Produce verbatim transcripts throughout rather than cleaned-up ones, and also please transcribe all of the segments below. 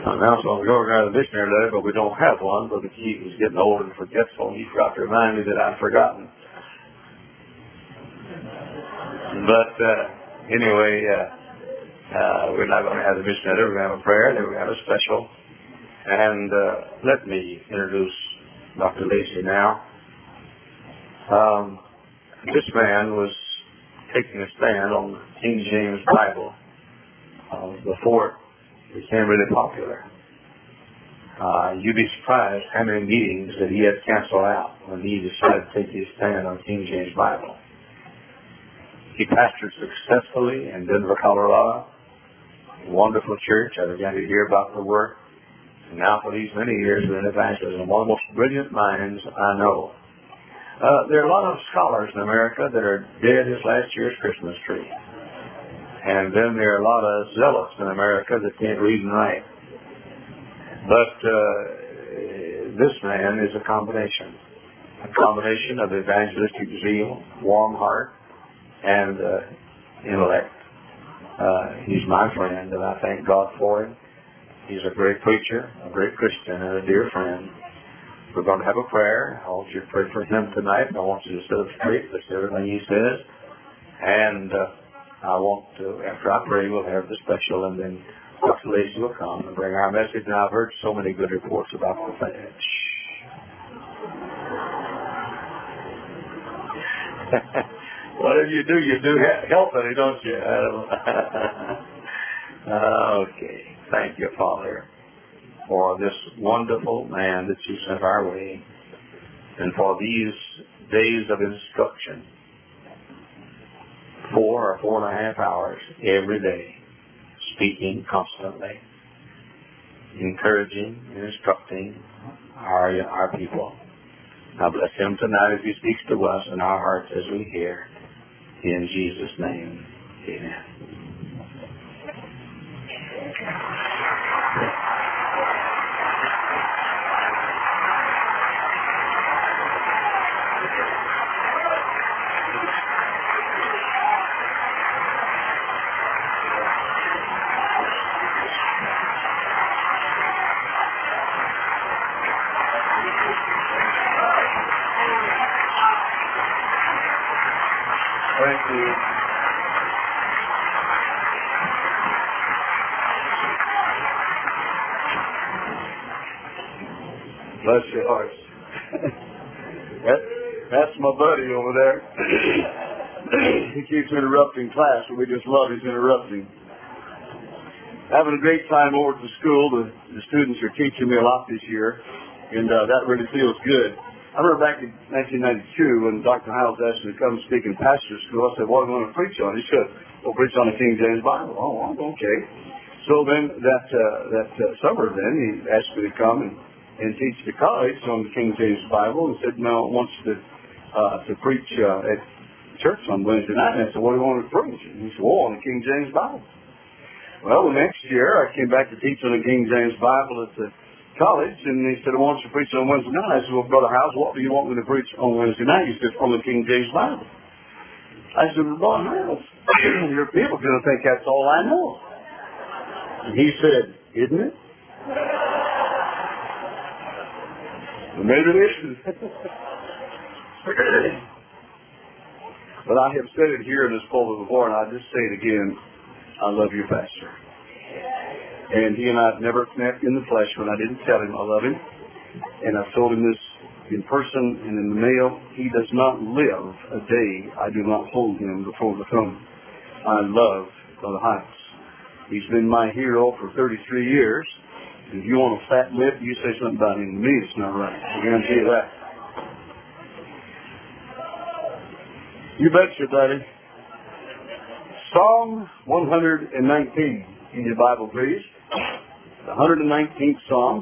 Now, so we're going to write a dictionary letter, but we don't have one. Brother Keith was getting old and forgetful. He forgot to remind me that I'd forgotten. But uh, anyway, uh, uh, we're not going to have the missionary letter. We're going to have a prayer, then we're going to have a special. And uh, let me introduce Doctor Lacey now. Um, this man was taking a stand on the King James Bible uh, before it became really popular. Uh, you'd be surprised how many meetings that he had canceled out when he decided to take his stand on King James Bible. He pastored successfully in Denver, Colorado. A wonderful church. I began to hear about the work. And now for these many years been an evangelist, one of the most brilliant minds I know. Uh, there are a lot of scholars in America that are dead as last year's Christmas tree. And then there are a lot of zealots in America that can't read and write. But uh, this man is a combination. A combination of evangelistic zeal, warm heart, and uh, intellect. Uh, he's my friend, and I thank God for him. He's a great preacher, a great Christian, and a dear friend. We're going to have a prayer. I want you to pray for him tonight. I want you to sit up straight, listen to everything he says. And uh, I want to, after I pray, we'll have the special, and then Doctor Lacey will come and bring our message. Now, I've heard so many good reports about the flesh. Whatever you do, you do healthily, don't you? Okay. Thank you, Father, for this wonderful man that you sent our way, and for these days of instruction, four or four and a half hours every day, speaking constantly, encouraging and instructing our, our people. Now bless him tonight as he speaks to us in our hearts as we hear. In Jesus' name, amen. Thank you. Bless your hearts. that, that's my buddy over there. He keeps interrupting class, and we just love his interrupting. Having a great time over at the school. The, the students are teaching me a lot this year, and uh, that really feels good. I remember back in nineteen ninety-two when Doctor Hiles asked me to come speak in pastor's school. I said, what am I going to preach on? He said, well, preach on the King James Bible. Oh, okay. So then that uh, that uh, summer then, he asked me to come and, and teach the college on the King James Bible, and said, no, wants to uh, to preach uh, at church on Wednesday night. And I said, what do you want to preach? And he said, well, on the King James Bible. Well, the next year I came back to teach on the King James Bible at the college, and he said, I want you to preach on Wednesday night. I said, well, Brother House, what do you want me to preach on Wednesday night? He said, on the King James Bible. I said, well, Brother House, your people are going to think that's all I know. And he said, isn't it? Well, maybe it is. But I have said it here in this pulpit before, and I just say it again. I love your pastor. And he and I have never met in the flesh when I didn't tell him I love him. And I've told him this in person and in the mail. He does not live a day I do not hold him before the throne. I love Brother Heights. He's been my hero for thirty-three years. If you want a fat lip, you say something about him to me, it's not right. I guarantee you that. You betcha, buddy. Psalm one hundred nineteen in your Bible, please. The one hundred nineteenth Psalm.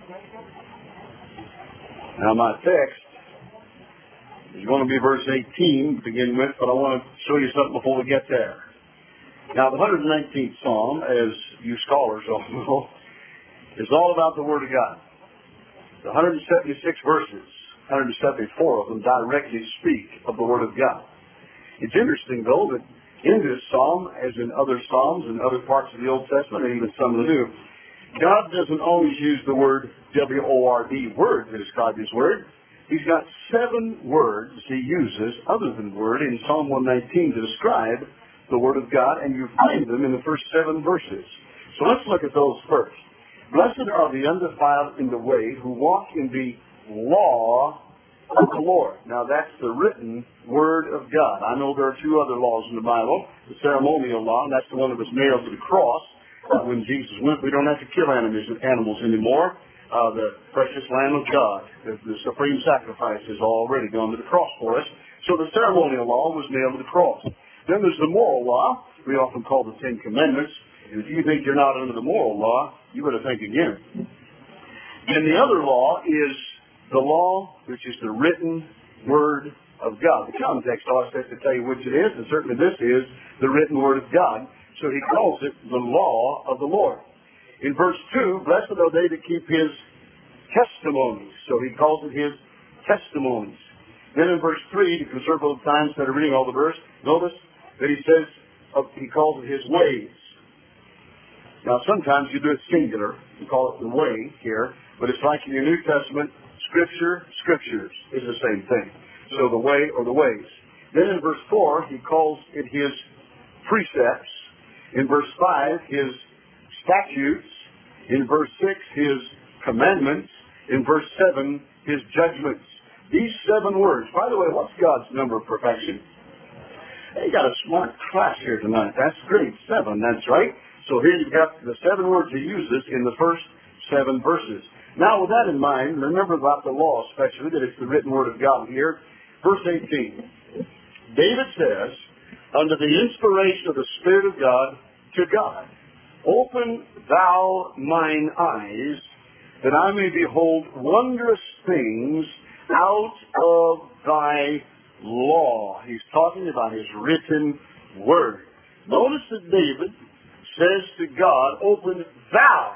Now my text is going to be verse eighteen to begin with, but I want to show you something before we get there. Now the one hundred nineteenth Psalm, as you scholars all know, is all about the Word of God. The one hundred seventy-six verses, one hundred seventy-four of them directly speak of the Word of God. It's interesting, though, that in this Psalm, as in other Psalms and other parts of the Old Testament, and even some of the New, God doesn't always use the word W O R D, word, to describe his word. He's got seven words he uses, other than word, in Psalm one nineteen to describe the word of God, and you find them in the first seven verses. So let's look at those first. Blessed are the undefiled in the way who walk in the law of the Lord. Now that's the written word of God. I know there are two other laws in the Bible. The ceremonial law, and that's the one that was nailed to the cross uh, when Jesus went. We don't have to kill animals, animals anymore. Uh, the precious Lamb of God, the, the supreme sacrifice, has already gone to the cross for us. So the ceremonial law was nailed to the cross. Then there's the moral law, we often call the Ten Commandments. And if you think you're not under the moral law, you better think again. And the other law is the law, which is the written word of God. The context always has to tell you which it is, and certainly this is the written word of God. So he calls it the law of the Lord. In verse two, blessed are they that keep his testimonies. So he calls it his testimonies. Then in verse three, to conserve both times instead of reading all the verse, notice that he says, uh, he calls it his ways. Now sometimes you do it singular, you call it the way here, but it's like in your New Testament, Scripture, Scriptures is the same thing. So the way or the ways. Then in verse four, he calls it his precepts. In verse five, his statutes. In verse six, his commandments. In verse seven, his judgments. These seven words. By the way, what's God's number of perfection? Hey, you got a smart class here tonight. That's great. Seven, that's right. So here you've got the seven words he uses in the first seven verses. Now, with that in mind, remember about the law especially, that it's the written word of God here. Verse eighteen. David says, under the inspiration of the Spirit of God, to God, open thou mine eyes, that I may behold wondrous things out of thy law. He's talking about his written word. Notice that David says to God, open thou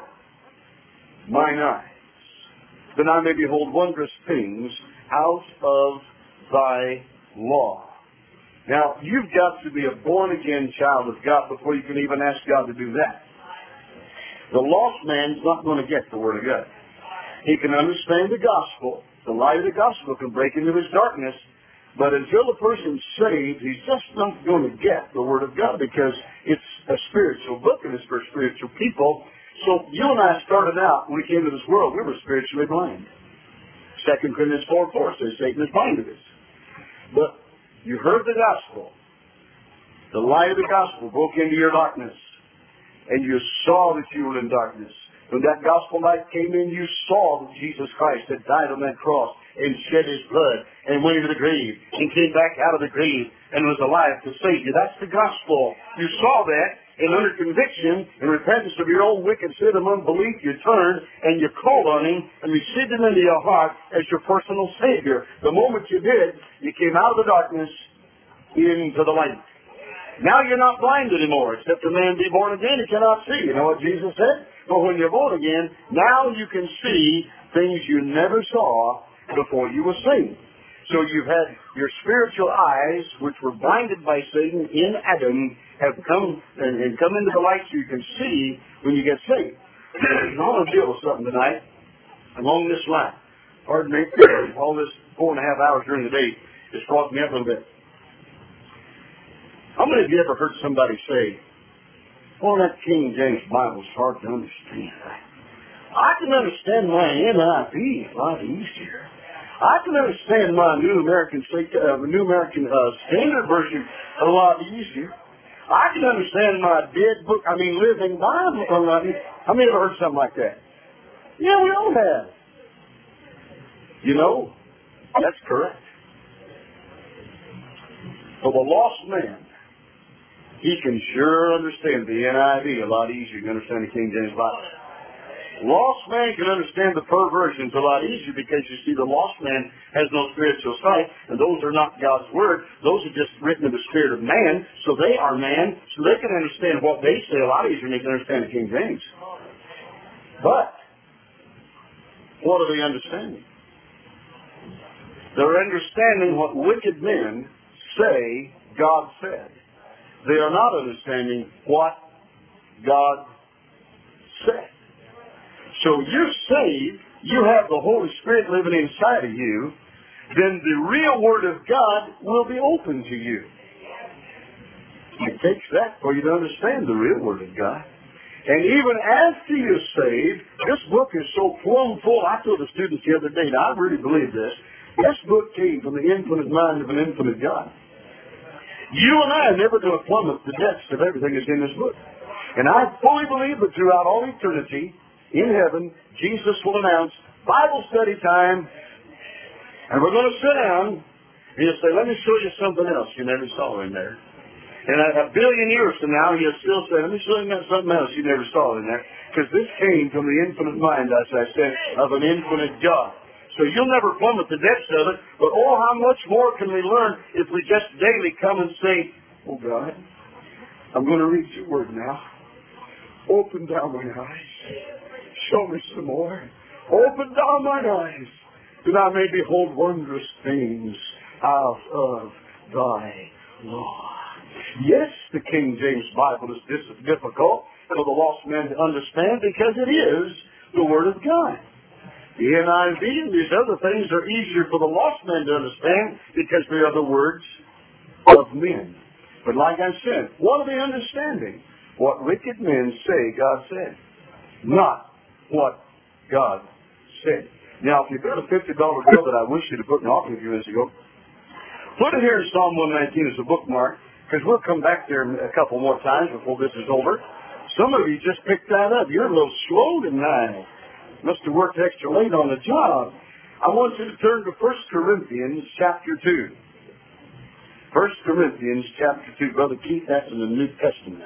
mine eyes, that I may behold wondrous things out of thy law. Now, you've got to be a born-again child of God before you can even ask God to do that. The lost man's not going to get the Word of God. He can understand the gospel. The light of the gospel can break into his darkness. But until the person's saved, he's just not going to get the Word of God because it's a spiritual book and it's for spiritual people. So you and I started out, when we came to this world, we were spiritually blind. Second Corinthians four four says Satan has blinded us. But you heard the gospel. The light of the gospel broke into your darkness. And you saw that you were in darkness. When that gospel light came in, you saw that Jesus Christ had died on that cross and shed his blood and went into the grave and came back out of the grave and was alive to save you. That's the gospel. You saw that, and under conviction and repentance of your own wicked sin of unbelief, you turned and you called on him and received him into your heart as your personal Savior. The moment you did, you came out of the darkness into the light. Now you're not blind anymore. Except a man be born again, he cannot see. You know what Jesus said? But when you're born again, now you can see things you never saw before you were saved. So you've had your spiritual eyes, which were blinded by Satan in Adam, have come and, and come into the light so you can see when you get saved. I want to deal with something tonight along this line. Pardon me, all this four and a half hours during the day has brought me up a little bit. How many of you ever heard somebody say, well, that King James Bible is hard to understand. I can understand my N I V a lot easier. I can understand my New American uh, New American uh, Standard Version a lot easier. I can understand my dead book, I mean Living Bible a lot easier. How many ever heard something like that? Yeah, we all have. You know, that's correct. For the lost man, he can sure understand the N I V a lot easier than understand the King James Bible. Lost man can understand the perversions a lot easier because, you see, the lost man has no spiritual sight, and those are not God's Word. Those are just written in the spirit of man, so they are man, so they can understand what they say a lot easier than they can understand the King James. But what are they understanding? They're understanding what wicked men say God said. They are not understanding what God said. So you're saved, you have the Holy Spirit living inside of you, then the real Word of God will be open to you. It takes that for you to understand the real Word of God. And even after you're saved, this book is so plumb full. I told the students the other day, now I really believe this, this book came from the infinite mind of an infinite God. You and I are never going to plummet the depths of everything that's in this book. And I fully believe that throughout all eternity, in heaven, Jesus will announce Bible study time, and we're going to sit down, and he'll say, let me show you something else you never saw in there. And a billion years from now, he'll still say, let me show you something else you never saw in there. Because this came from the infinite mind, as I said, of an infinite God. So you'll never plummet the depths of it, but oh, how much more can we learn if we just daily come and say, oh God, I'm going to read your word now. Open down my eyes. Show me some more. Open down mine eyes, that I may behold wondrous things out of thy law. Yes, the King James Bible is difficult for the lost man to understand because it is the Word of God. The N I V and these other things are easier for the lost man to understand because they are the words of men. But like I said, what are they understanding? What wicked men say God said, not what God said. Now, if you've got a fifty dollar bill that I wish you'd have put in an offering a few minutes ago, put it here in Psalm one nineteen as a bookmark, because we'll come back there a couple more times before this is over. Some of you just picked that up. You're a little slow tonight. Must have worked extra late on the job. I want you to turn to First Corinthians chapter two. First Corinthians chapter two. Brother Keith, that's in the New Testament.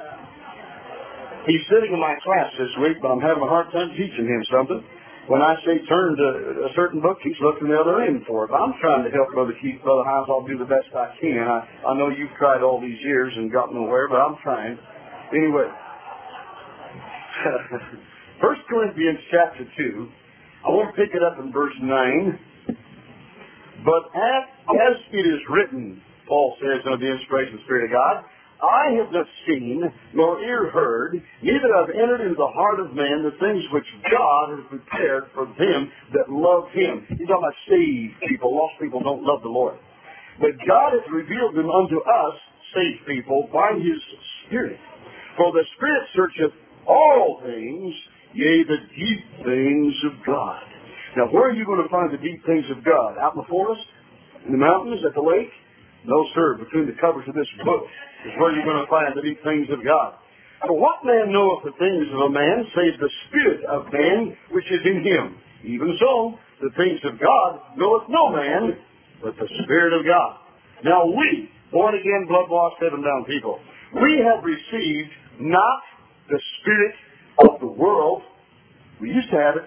He's sitting in my class this week, but I'm having a hard time teaching him something. When I say turn to a certain book, he's looking the other end for it. But I'm trying to help Brother Keith, Brother Hines. I'll do the best I can. I, I know you've tried all these years and got nowhere, but I'm trying. Anyway, First Corinthians chapter two, I want to pick it up in verse nine. But as, as it is written, Paul says under the inspiration of the Spirit of God, I have not seen, nor ear heard, neither have entered into the heart of man the things which God has prepared for them that love him. He's talking about saved people. Lost people don't love the Lord. But God has revealed them unto us, saved people, by his Spirit. For the Spirit searcheth all things, yea, the deep things of God. Now, where are you going to find the deep things of God? Out in the forest? In the mountains? At the lake? No, sir. Between the covers of this book is where you're going to find the deep things of God. For what man knoweth the things of a man, save the Spirit of man which is in him? Even so, the things of God knoweth no man, but the Spirit of God. Now we, born again, blood-washed, heaven-bound people, we have received not the Spirit of the world. We used to have it.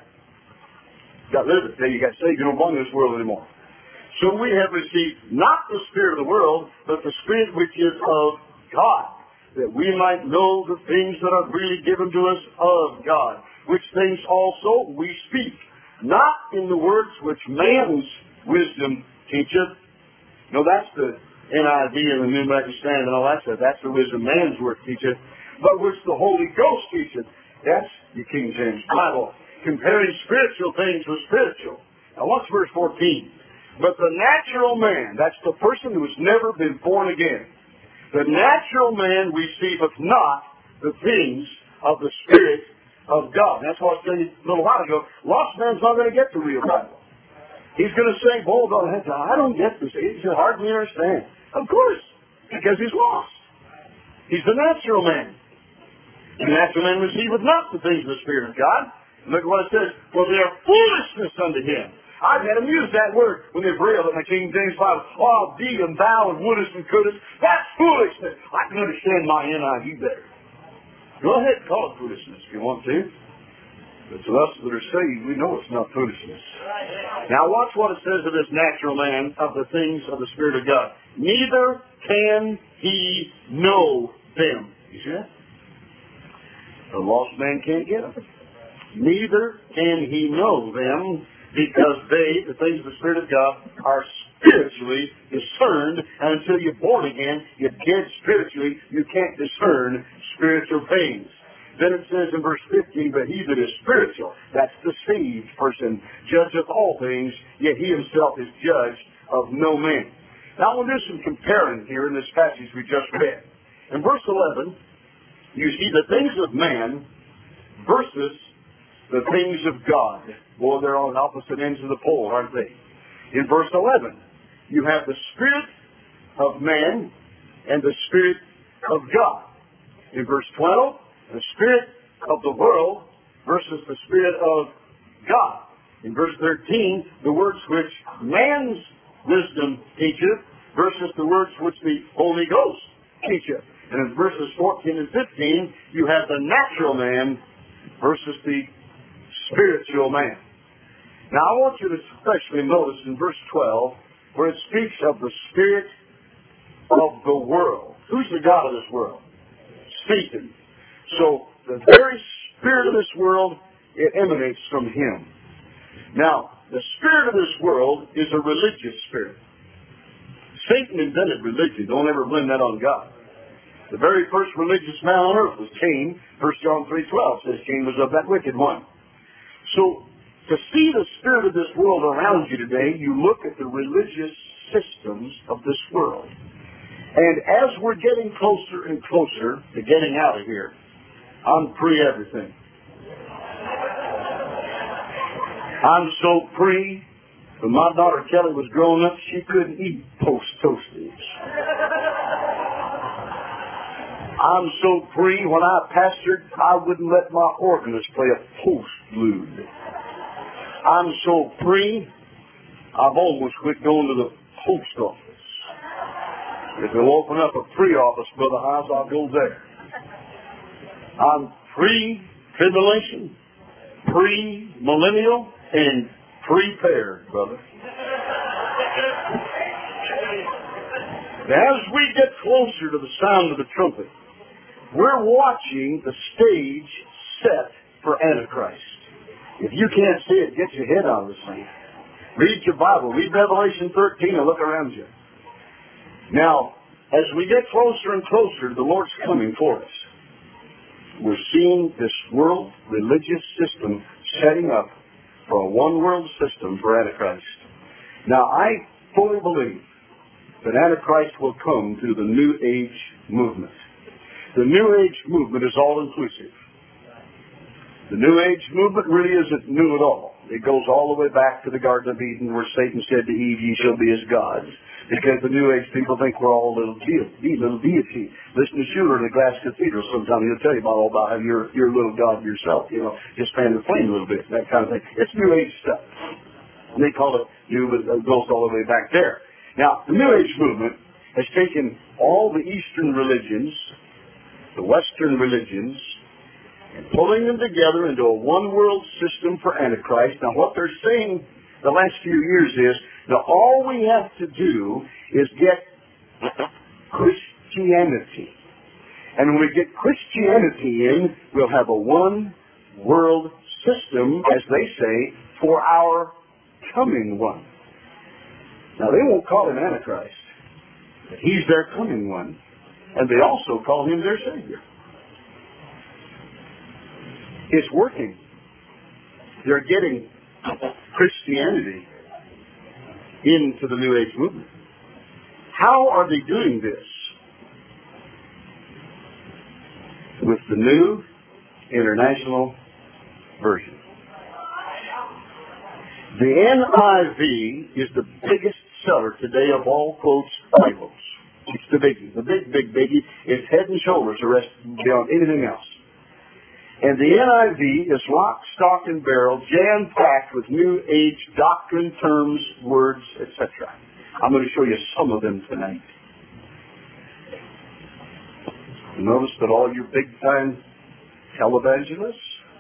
Got rid of it. You got saved. You don't belong in this world anymore. So we have received not the Spirit of the world, but the Spirit which is of God, that we might know the things that are really given to us of God, which things also we speak, not in the words which man's wisdom teacheth. No, that's the N I V and the New American Standard and all that stuff. That's the wisdom man's word teacheth, but which the Holy Ghost teacheth. That's the King James Bible, comparing spiritual things with spiritual. Now, what's verse fourteen? But the natural man, that's the person who's never been born again. The natural man receiveth not the things of the Spirit of God. That's what I said a little while ago. Lost man's not going to get the real Bible. He's going to say, "Boy, I don't get this. It's hard for me to understand." Of course, because he's lost. He's the natural man. The natural man receiveth not the things of the Spirit of God. Look what it says. For they are foolishness unto him. I've had them use that word when they've railed at my King James Bible. Oh, thee and thou and wouldest and couldest. That's foolishness. I can understand my N I V better. Go ahead and call it foolishness if you want to. But to us that are saved, we know it's not foolishness. Now watch what it says of this natural man, of the things of the Spirit of God. Neither can he know them. You see that? The lost man can't get them. Neither can he know them, because they, the things of the Spirit of God, are spiritually discerned. And until you're born again, you're dead spiritually. You can't discern spiritual things. Then it says in verse fifteen, but he that is spiritual, that's the saved person, judgeth all things, yet he himself is judge of no man. Now I want to do some comparing here in this passage we just read. In verse eleven, you see the things of man versus the things of God. Boy, they're on opposite ends of the pole, aren't they? In verse eleven, you have the spirit of man and the spirit of God. In verse twelve, the spirit of the world versus the spirit of God. In verse thirteen, the words which man's wisdom teacheth versus the words which the Holy Ghost teacheth. And in verses fourteen and fifteen, you have the natural man versus the spiritual man. Now I want you to especially notice in verse twelve where it speaks of the spirit of the world. Who's the god of this world? Satan. So the very spirit of this world, it emanates from him. Now, the spirit of this world is a religious spirit. Satan invented religion. Don't ever blame that on God. The very first religious man on earth was Cain. First John three twelve says Cain was of that wicked one. So, to see the spirit of this world around you today, you look at the religious systems of this world. And as we're getting closer and closer to getting out of here, I'm pre-everything. I'm so pre, when my daughter Kelly was growing up, she couldn't eat post-toasties. I'm so pre, when I pastored, I wouldn't let my organist play a postlude. I'm so pre, I've almost quit going to the post office. If they'll open up a pre-office, Brother House, I'll go there. I'm pre-tribulation, pre-millennial, and prepared, brother. As we get closer to the sound of the trumpet, we're watching the stage set for Antichrist. If you can't see it, get your head out of the sand. Read your Bible. Read Revelation thirteen and look around you. Now, as we get closer and closer, the Lord's coming for us. We're seeing this world religious system setting up for a one-world system for Antichrist. Now, I fully believe that Antichrist will come through the New Age movement. The New Age movement is all-inclusive. The New Age movement really isn't new at all. It goes all the way back to the Garden of Eden where Satan said to Eve, ye shall be as gods. Because the New Age people think we're all little deity, little deity. Listen to Schuller in the Glass Cathedral sometime. He'll tell you about all about how you're, you're a little god yourself, you know, just fan the flame a little bit, that kind of thing. It's New Age stuff. And they call it new, but it goes all the way back there. Now, the New Age movement has taken all the Eastern religions, the Western religions, and pulling them together into a one-world system for Antichrist. Now, what they're saying the last few years is, now all we have to do is get Christianity. And when we get Christianity in, we'll have a one-world system, as they say, for our coming one. Now, they won't call him Antichrist, but he's their coming one. And they also call him their Savior. It's working. They're getting Christianity into the New Age movement. How are they doing this? With the New International Version. The N I V is the biggest seller today of all quotes Bibles. It's the biggie. The big, big biggie. It's head and shoulders the rest beyond anything else. And the N I V is lock, stock, and barrel, jam-packed with New Age doctrine, terms, words, et cetera. I'm going to show you some of them tonight. Notice that all you big-time televangelists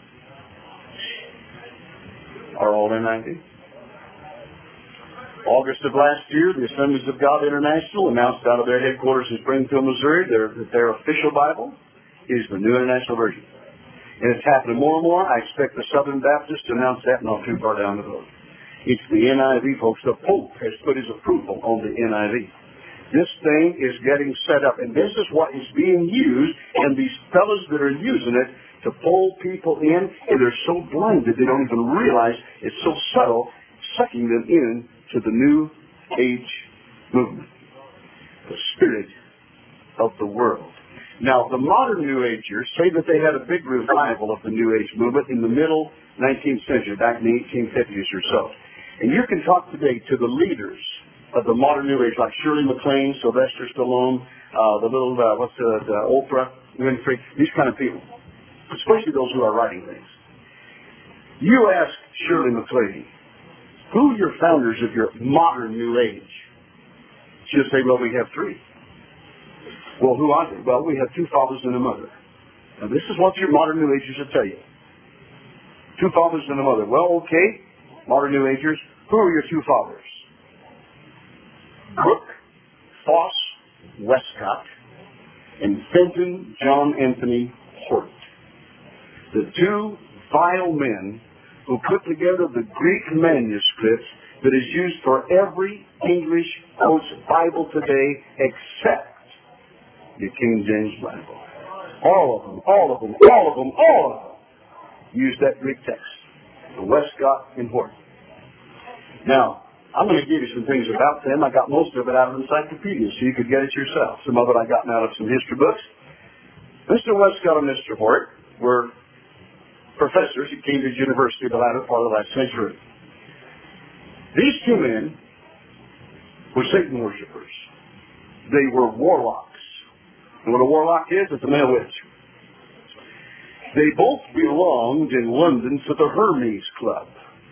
are all N I V. August of last year, the Assemblies of God International announced out of their headquarters in Springfield, Missouri, their, that their official Bible is the New International Version. And it's happening more and more. I expect the Southern Baptists to announce that not too far down the road. It's the N I V, folks. The Pope has put his approval on the N I V. This thing is getting set up, and this is what is being used, and these fellows that are using it to pull people in, and they're so blinded they don't even realize it's so subtle, sucking them in to the New Age movement, the spirit of the world. Now, the modern New Agers say that they had a big revival of the New Age movement in the middle nineteenth century, back in the eighteen fifties or so. And you can talk today to the leaders of the modern New Age, like Shirley MacLaine, Sylvester Stallone, uh, the little, uh, what's the, the Oprah Winfrey, these kind of people, especially those who are writing things. You ask Shirley MacLaine, who are your founders of your modern New Age? She'll say, well, we have three. Well, who are they? Well, we have two fathers and a mother. Now, this is what your modern New Agers will tell you. Two fathers and a mother. Well, okay, modern New Agers, who are your two fathers? Brooke Foss Westcott and Fenton John Anthony Hort. The two vile men who put together the Greek manuscript that is used for every English Bible today except the King James Bible. All of them, all of them, all of them, all of them use that Greek text, the Westcott and Hort. Now, I'm going to give you some things about them. I got most of it out of encyclopedias, so you could get it yourself. Some of it I got out of some history books. Mister Westcott and Mister Hort were professors at Cambridge University the latter part of the last century. These two men were Satan worshipers. They were warlocks. And what a warlock is, it's a male witch. They both belonged in London to the Hermes Club.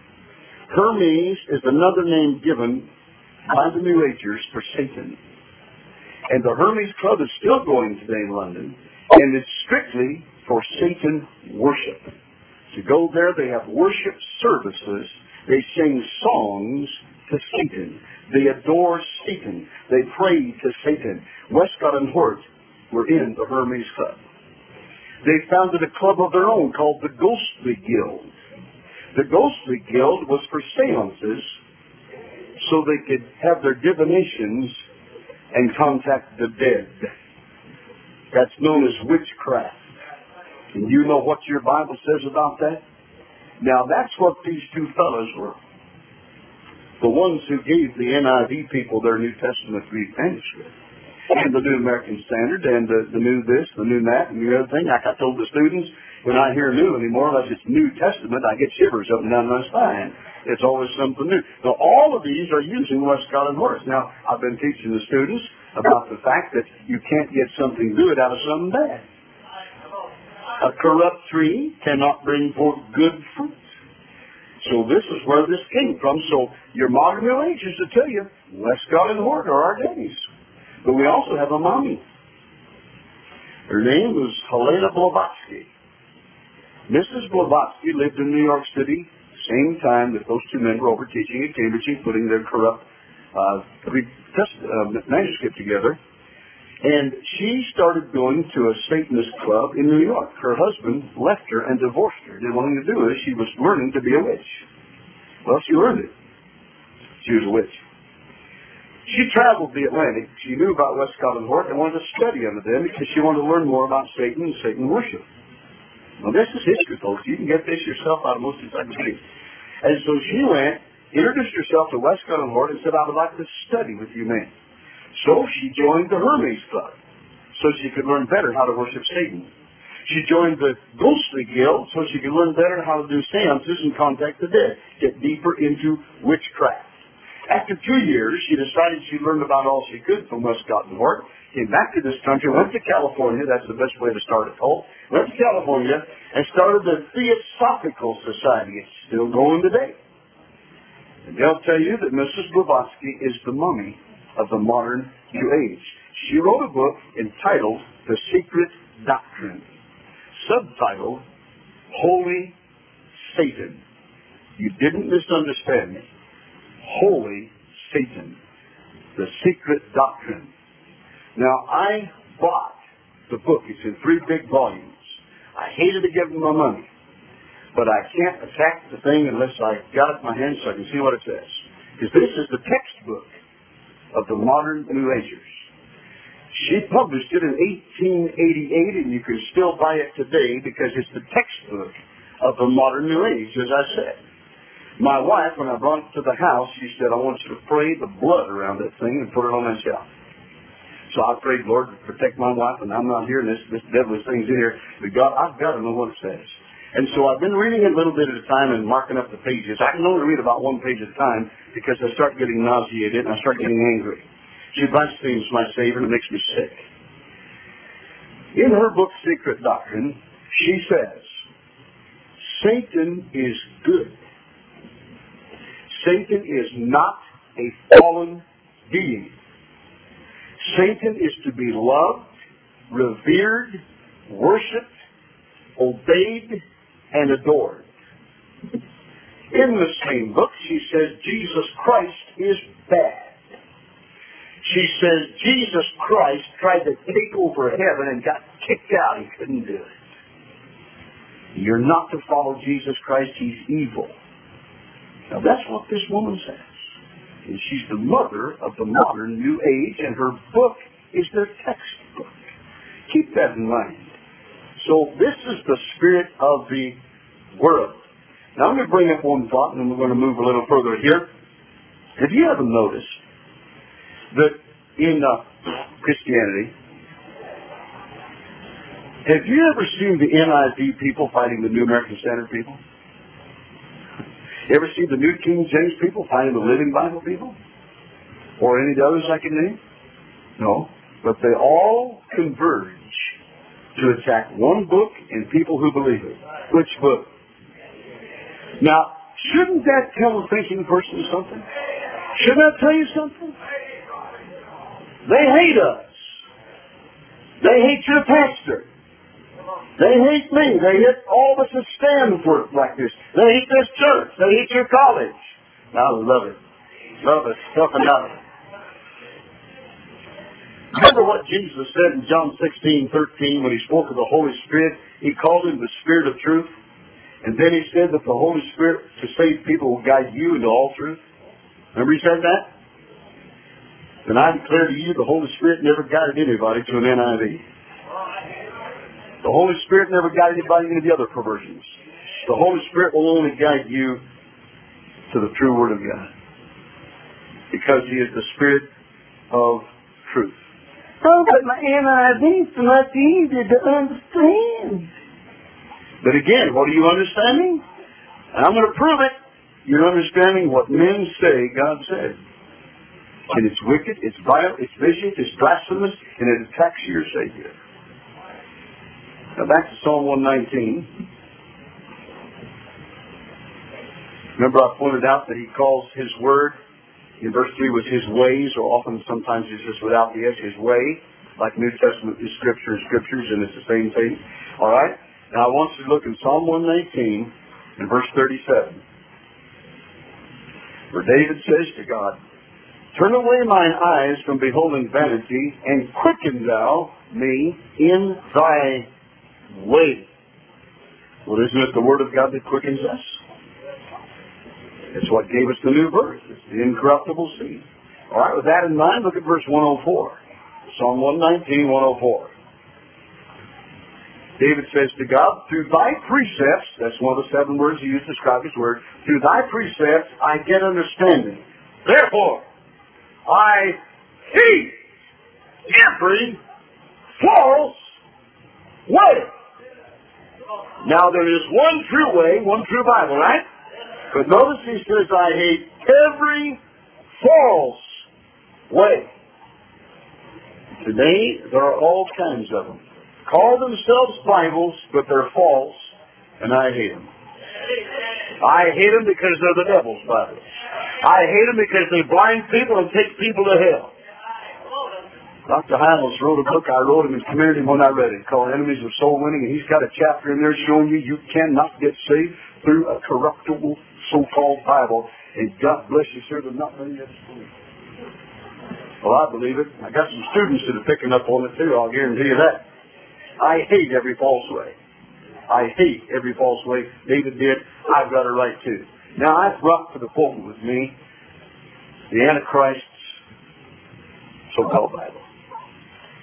Hermes is another name given by the New Agers for Satan. And the Hermes Club is still going today in London, and it's strictly for Satan worship. To go there, they have worship services. They sing songs to Satan. They adore Satan. They pray to Satan. Westcott and Hort were in the Hermes Club. They founded a club of their own called the Ghostly Guild. The Ghostly Guild was for seances so they could have their divinations and contact the dead. That's known as witchcraft. And you know what your Bible says about that? Now that's what these two fellows were. The ones who gave the N I V people their New Testament Greek manuscript. And the New American Standard, and the, the new this, the new that, and the other thing. Like I told the students, when I hear new anymore, unless it's New Testament, I get shivers up and down my spine. It's always something new. So all of these are using Westcott and Hort. Now, I've been teaching the students about the fact that you can't get something good out of something bad. A corrupt tree cannot bring forth good fruit. So this is where this came from. So your modern New Agers will tell you, Westcott and Hort are our daddies. But we also have a mommy. Her name was Helena Blavatsky. Missus Blavatsky lived in New York City same time that those two men were over teaching at Cambridge and putting their corrupt uh, uh, manuscript together. And she started going to a Satanist club in New York. Her husband left her and divorced her. Didn't want to do it. She was learning to be a witch. Well, she learned it. She was a witch. She traveled the Atlantic. She knew about Westcott and Hort and wanted to study under them because she wanted to learn more about Satan and Satan worship. Well, this is history, folks. You can get this yourself out of most encyclopedias. And so she went, introduced herself to Westcott and Hort and said, I would like to study with you men. So she joined the Hermes Club so she could learn better how to worship Satan. She joined the Ghostly Guild so she could learn better how to do seances and contact the dead, get deeper into witchcraft. After two years, she decided she learned about all she could from Westcott and Hort, came back to this country, went to California, that's the best way to start a cult, went to California and started the Theosophical Society. It's still going today. And they'll tell you that Missus Blavatsky is the mummy of the modern New Age. She wrote a book entitled The Secret Doctrine, subtitled Holy Satan. You didn't misunderstand me. Holy Satan, The Secret Doctrine. Now, I bought the book. It's in three big volumes. I hated to give them my money, but I can't attack the thing unless I got it in my hand so I can see what it says. Because this is the textbook of the modern New Agers. She published it in eighteen eighty-eight, and you can still buy it today because it's the textbook of the modern New Age, as I said. My wife, when I brought it to the house, she said, I want you to pray the blood around that thing and put it on that shelf. So I prayed, Lord, to protect my wife, and I'm not hearing this, this devilish thing's in here. But God, I've got to know what it says. And so I've been reading it a little bit at a time and marking up the pages. I can only read about one page at a time because I start getting nauseated and I start getting angry. She blasphemes my Savior and it makes me sick. In her book, Secret Doctrine, she says, Satan is good. Satan is not a fallen being. Satan is to be loved, revered, worshipped, obeyed, and adored. In the same book, she says Jesus Christ is bad. She says Jesus Christ tried to take over heaven and got kicked out. He couldn't do it. You're not to follow Jesus Christ. He's evil. Now that's what this woman says. And she's the mother of the modern New Age, and her book is their textbook. Keep that in mind. So this is the spirit of the world. Now I'm going to bring up one thought, and then we're going to move a little further here. Have you ever noticed that in uh, Christianity, have you ever seen the N I V people fighting the New American Standard people? You ever see the New King James people fighting the Living Bible people? Or any of the others I can name? No. But they all converge to attack one book and people who believe it. Which book? Now, shouldn't that tell a thinking person something? Shouldn't that tell you something? They hate us. They hate your pastor. They hate me. They hate all of us that stand for it like this. They hate this church. They hate your college. I love it. Love it. Stuff and love it. Remember what Jesus said in John sixteen thirteen when he spoke of the Holy Spirit? He called him the Spirit of truth. And then he said that the Holy Spirit to save people will guide you into all truth. Remember he said that? And I declare to you the Holy Spirit never guided anybody to an N I V. The Holy Spirit never guided anybody into the other perversions. The Holy Spirit will only guide you to the true Word of God. Because he is the Spirit of truth. Oh, but my N I V is so much easier to understand. But again, what are you understanding? And I'm going to prove it. You're understanding what men say God said. And it's wicked, it's vile, it's vicious, it's blasphemous, and it attacks your Savior. Now back to Psalm one nineteen. Remember I pointed out that he calls his word, in verse three, was his ways, or often sometimes it's just without the S, his way. Like New Testament is scripture and scriptures, and it's the same thing. All right? Now I want you to look in Psalm one nineteen, in verse thirty-seven. Where David says to God, turn away mine eyes from beholding vanity, and quicken thou me in thy way. Well, isn't it the Word of God that quickens us? It's what gave us the new birth. It's the incorruptible seed. All right, with that in mind, look at verse one oh four. Psalm one nineteen, one oh four. David says to God, through thy precepts, that's one of the seven words he used to describe his word, through thy precepts I get understanding. Therefore, I hate every false way. Now there is one true way, one true Bible, right? But notice he says, I hate every false way. Today, there are all kinds of them. Call themselves Bibles, but they're false, and I hate them. I hate them because they're the devil's Bibles. I hate them because they blind people and take people to hell. Doctor Hiles wrote a book, I wrote him and commended him when I read it, called Enemies of Soul Winning, and he's got a chapter in there showing you you cannot get saved through a corruptible so-called Bible. And God bless you, sir, there's not many of us believe it. Well, I believe it. I got some students that are picking up on it too, I'll guarantee you that. I hate every false way. I hate every false way. David did. I've got a right to. Now, I've brought to the pulpit with me the Antichrist's so-called Bible.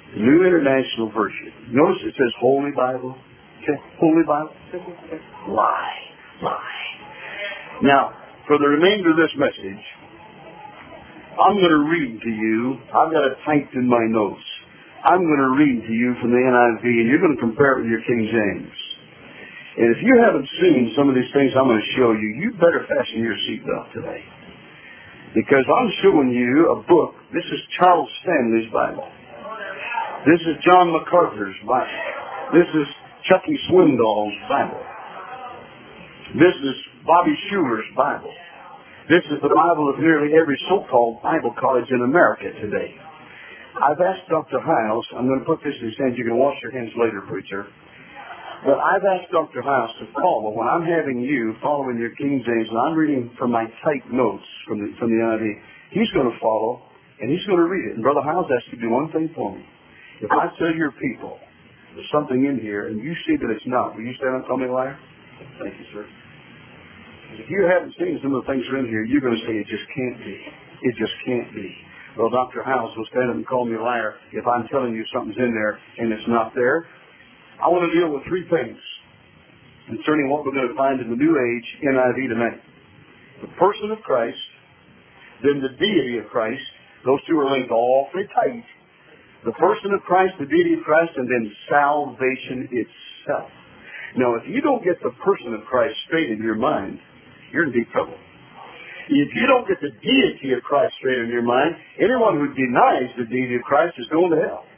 New International Version. Notice it says Holy Bible. Okay, Holy Bible. Lie. Lie. Now, for the remainder of this message, I'm going to read to you. I've got it typed in my notes. I'm going to read to you from the N I V, and you're going to compare it with your King James. And if you haven't seen some of these things I'm going to show you, you better fasten your seatbelt today. Because I'm showing you a book. This is Charles Stanley's Bible. This is John MacArthur's Bible. This is Chucky Swindoll's Bible. This is Bobby Schuer's Bible. This is the Bible of nearly every so-called Bible college in America today. I've asked Doctor Hiles, I'm going to put this in his hands. You can wash your hands later, preacher. But I've asked Doctor Hiles to follow. When I'm having you following your King James, and I'm reading from my typed notes from the, from the N I V, he's going to follow, and he's going to read it. And Brother Hiles has to do one thing for me. If I tell your people there's something in here, and you see that it's not, will you stand up and tell me a liar? Thank you, sir. If you haven't seen some of the things that are in here, you're going to say, it just can't be. It just can't be. Well, Doctor Hiles will stand up and call me a liar if I'm telling you something's in there and it's not there. I want to deal with three things concerning what we're going to find in the New Age N I V tonight. The person of Christ, then the deity of Christ. Those two are linked awfully tight. The person of Christ, the deity of Christ, and then salvation itself. Now, if you don't get the person of Christ straight in your mind, you're in deep trouble. If you don't get the deity of Christ straight in your mind, anyone who denies the deity of Christ is going to hell.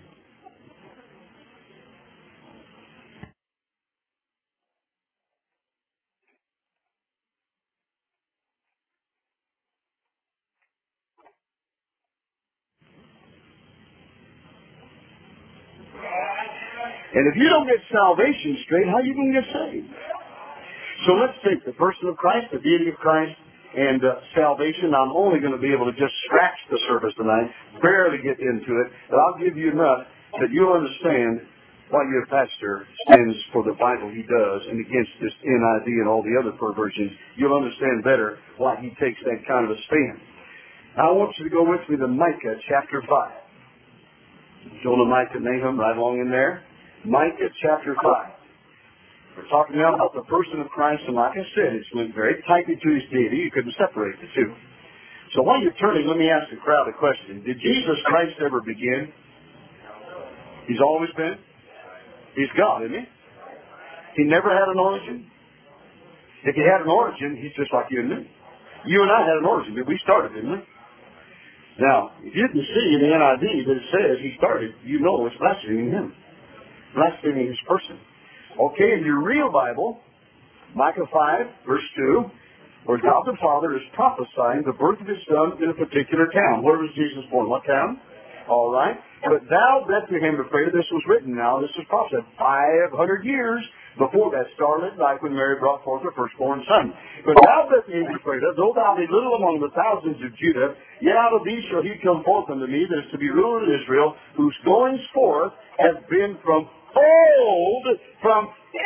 And if you don't get salvation straight, how are you going to get saved? So let's take the person of Christ, the deity of Christ, and uh, salvation. I'm only going to be able to just scratch the surface tonight, barely get into it, but I'll give you enough that you'll understand why your pastor stands for the Bible he does and against this N I V and all the other perversions. You'll understand better why he takes that kind of a stand. Now I want you to go with me to Micah chapter five. Jonah, Micah, Nahum, right along in there. Micah chapter five. We're talking now about the person of Christ, and like I said, it's linked very tightly to his deity. You couldn't separate the two. So while you're turning, let me ask the crowd a question. Did Jesus Christ ever begin? He's always been? He's God, isn't he? He never had an origin. If he had an origin, he's just like you and me. You and I had an origin, but we started, didn't we? Now, if you didn't see in the N I V that it says he started, you know it's blaspheming him. Blaspheming his person. Okay, in your real Bible, Micah five, verse two, where God the Father is prophesying the birth of his Son in a particular town. Where was Jesus born? What town? All right. But thou, Bethlehem, Ephrathah, this was written now. This was prophesied five hundred years before that starlit night when Mary brought forth her firstborn son. But thou, Bethlehem, Ephrathah, though thou be little among the thousands of Judah, yet out of thee shall he come forth unto me that is to be ruler in Israel, whose goings forth have been from old, from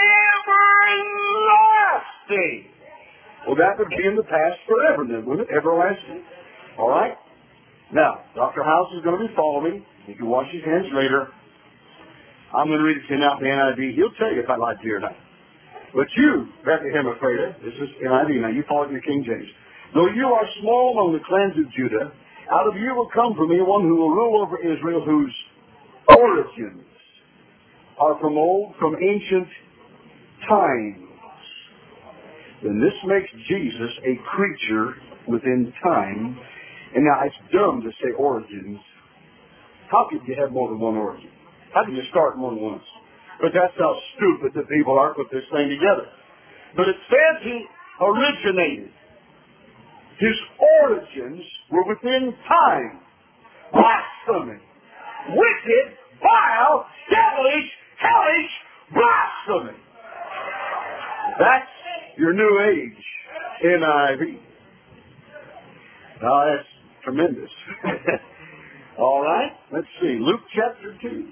everlasting. Well, that would be in the past forever then, wouldn't it? Everlasting. All right? Now, Doctor House is going to be following. He can wash his hands later. I'm going to read it to you now from the N I V. He'll tell you if I lied to you or not. But you, Bethlehem Ephrathah, this is N I V now, you follow your King James. Though you are small among the clans of Judah, out of you will come from me one who will rule over Israel, whose origins are from old, from ancient times. Then this makes Jesus a creature within time. And now it's dumb to say origins. How could you have more than one origin? How can you start more than once? But that's how stupid the people are put this thing together. But it says he originated. His origins were within time. Blasphemy. Wicked, vile, devilish, hellish blasphemy. That's your New Age N I V. Now that's tremendous. All right, let's see. Luke chapter two.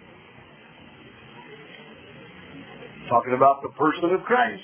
Talking about the person of Christ.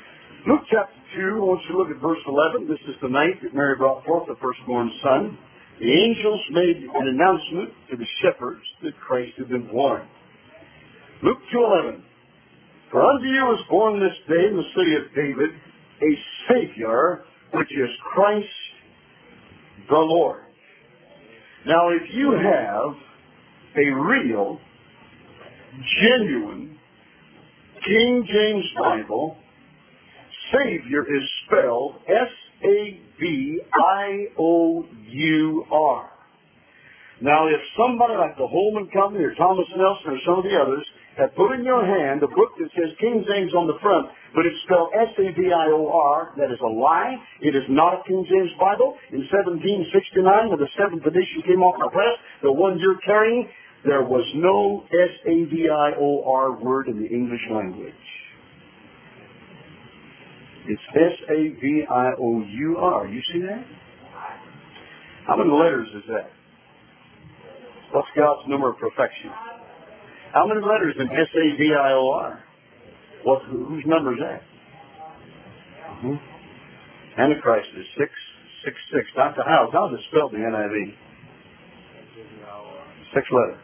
Luke chapter two, I want you to look at verse eleven. This is the night that Mary brought forth the firstborn son. the angels made an announcement to the shepherds that Christ had been born. Luke two eleven. For unto you is born this day in the city of David a Savior, which is Christ the Lord. Now, if you have a real, genuine King James Bible, Savior is spelled S A V I O U R. Now, if somebody like the Holman Company or Thomas Nelson or some of the others had put in your hand a book that says King James on the front, but it's spelled S A V I O R, that is a lie. It is not a King James Bible. In seventeen sixty-nine, when the seventh edition came off the press, the one you're carrying, there was no S A V I O R word in the English language. It's S A V I O U R. You see that? How many letters is that? What's God's number of perfection? How many letters in S A V I O R? What, whose number is that? Mm-hmm. Antichrist is six six six. Doctor Howe, how does it spell the N I V? Six letters.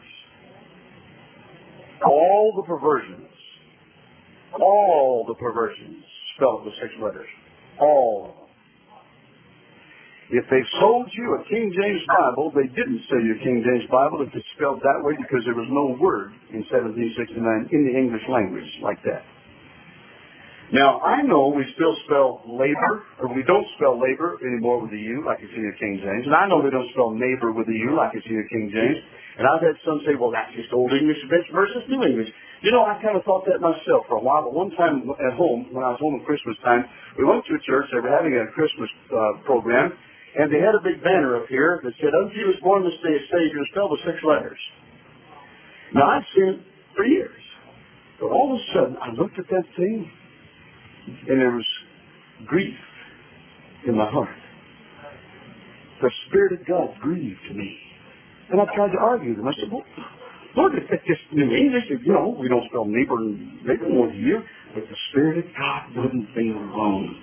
All the perversions, all the perversions spelled with six letters. All of them. If they sold you a King James Bible, they didn't sell you a King James Bible if it's spelled that way, because there was no word in seventeen sixty-nine in the English language like that. Now, I know we still spell labor, or we don't spell labor anymore with a U like you see in King James, and I know we don't spell neighbor with a U like you see in King James, and I've had some say, well, that's just Old English versus New English. You know, I kind of thought that myself for a while, but one time at home, when I was home at Christmas time, we went to a church, they were having a Christmas uh, program, and they had a big banner up here that said, unto you was born this day a Savior, spelled with six letters. Now, I've seen it for years. But all of a sudden, I looked at that thing, and there was grief in my heart. The Spirit of God grieved me. And I tried to argue with them. I said, well, Lord, if that's just New English, you know, we don't spell neighbor and neighbor more than you, but the Spirit of God wouldn't be alone.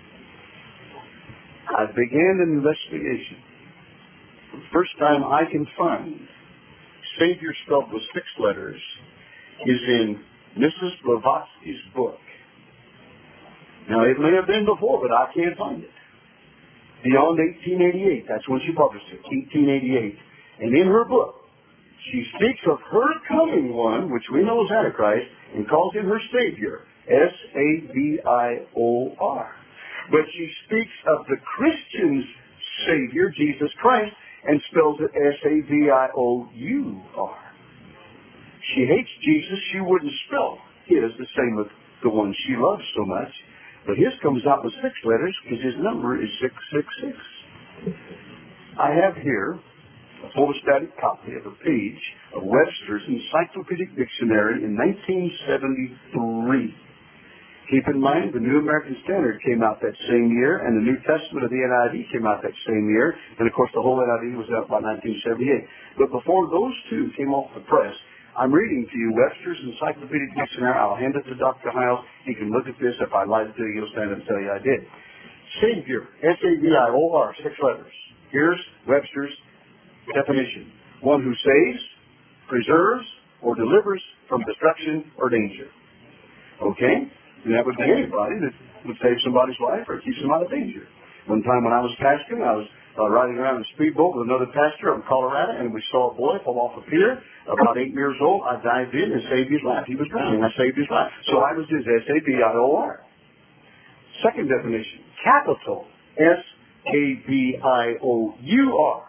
I began an investigation. The first time I can find Savior spelled with six letters is in Missus Blavatsky's book. Now, it may have been before, but I can't find it. Beyond eighteen eighty-eight, that's when she published it, eighteen eighty-eight. And in her book, she speaks of her coming one, which we know is Antichrist, and calls him her Savior, S A V I O R. But she speaks of the Christian's Savior, Jesus Christ, and spells it S A V I O U R. She hates Jesus. She wouldn't spell his the same with the one she loves so much. But his comes out with six letters because his number is six six six. I have here a photostatic copy of a page of Webster's Encyclopedic Dictionary in nineteen seventy-three. Keep in mind, the New American Standard came out that same year, and the New Testament of the N I V came out that same year, and of course the whole N I V was out by nineteen seventy-eight. But before those two came off the press, I'm reading to you Webster's Encyclopedic Dictionary. I'll hand it to Doctor Hiles. He can look at this. If I lied to you, he'll stand up and tell you I did. Savior, S A V I O R, six letters. Here's Webster's definition. One who saves, preserves, or delivers from destruction or danger. Okay? And that would be anybody that would save somebody's life or keep them out of danger. One time when I was pastoring, I was uh, riding around in a speedboat with another pastor up in Colorado, and we saw a boy fall off a pier, about eight years old. I dived in and saved his life. He was drowning. I saved his life. So I was his S A V I O R. Second definition, capital S A V I O U R.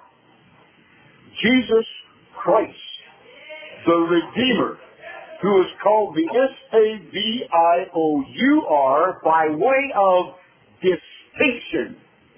Jesus Christ, the Redeemer, who is called the S A V I O U R by way of distinction.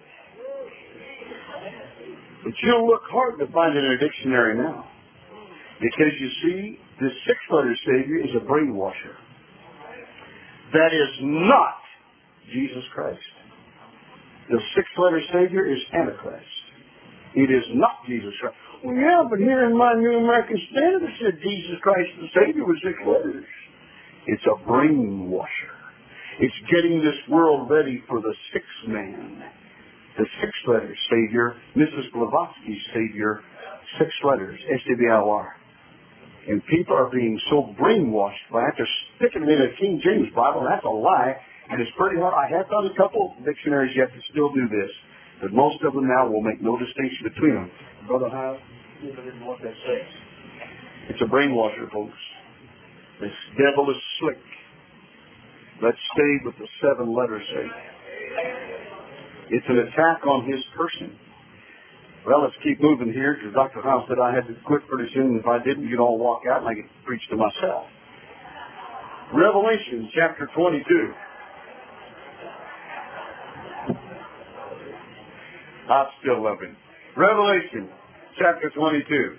But you'll look hard to find it in a dictionary now. Because you see, this six-letter Savior is a brainwasher. That is not Jesus Christ. The six-letter Savior is Antichrist. It is not Jesus Christ. Well, yeah, but here in my New American Standard it said Jesus Christ the Savior with six letters. It's a brainwasher. It's getting this world ready for the sixth man. The six letters, Savior. Missus Blavatsky's Savior, six letters, S A B L R. And people are being so brainwashed by it, they're sticking it in a King James Bible. That's a lie, and it's pretty hard. I have found a couple dictionaries yet that still do this, but most of them now will make no distinction between them. Brother Howe, you know what that says. It's a brainwasher, folks. This devil is slick. Let's stay with the seven letters. It's an attack on his person. Well, let's keep moving here, because Doctor Howe said I had to quit pretty soon. If I didn't, you'd all walk out and I could preach to myself. Revelation chapter twenty-two. I still love him. Revelation chapter twenty-two.